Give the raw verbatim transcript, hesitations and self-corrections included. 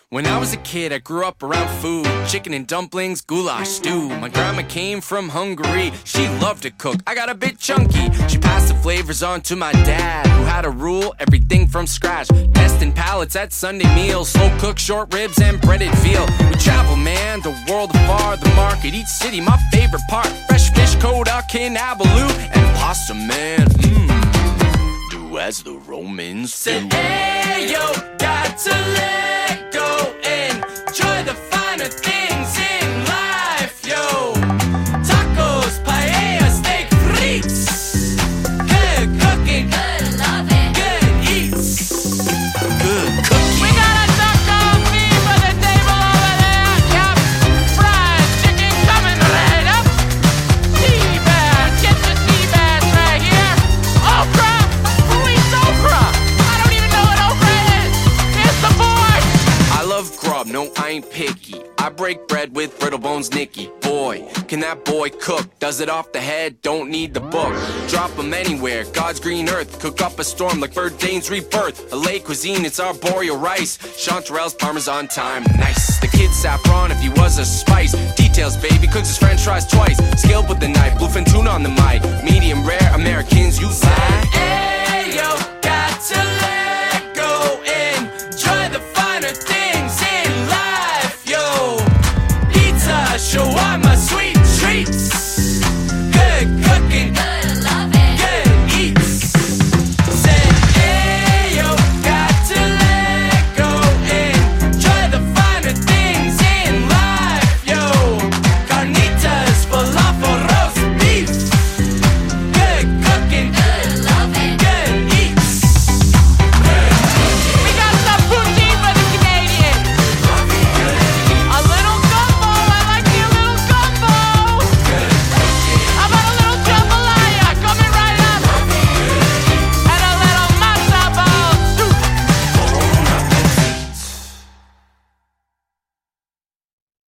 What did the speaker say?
When I was a kid, I grew up around food. Chicken and dumplings, goulash stew. My grandma came from Hungary. She loved to cook. I got a bit chunky. She passed the flavors on to my dad, who had to rule everything from scratch. Testing palates at Sunday meals. Slow cook short ribs and breaded veal. We travel, man, the world afar. The market, each city, my favorite part. Fresh fish, Kodak in Abaloo. And pasta, man, mmm. Do as the Romans do. Say, hey, yo, got to let go and enjoy the finer things in life, yo. Tacos, paella, steak frites. Good cooking, good loving, good eats, good cooking. We got a taco feed for the table over there, Cap. Fried chicken coming right up. Sea bass, get the sea bass right here. Okra, who eats okra? I don't even know what okra is. Here's the board. I love grub, no, I ain't picky. I break bread with Brittle Bones Nicky. Boy, can that boy cook? Does it off the head, don't need the book. Drop him anywhere, God's green earth. Cook up a storm like Bird Dane's rebirth. A late cuisine, it's arboreal rice. Chanterelles, Parmesan time, nice. The kid saffron if he was a spice. Details, baby, cooks his french fries twice. Scaled with the knife, bluefin tuna on the mic. Medium rare, Americans use that. Hey, yo, got to let go and enjoy the finer things.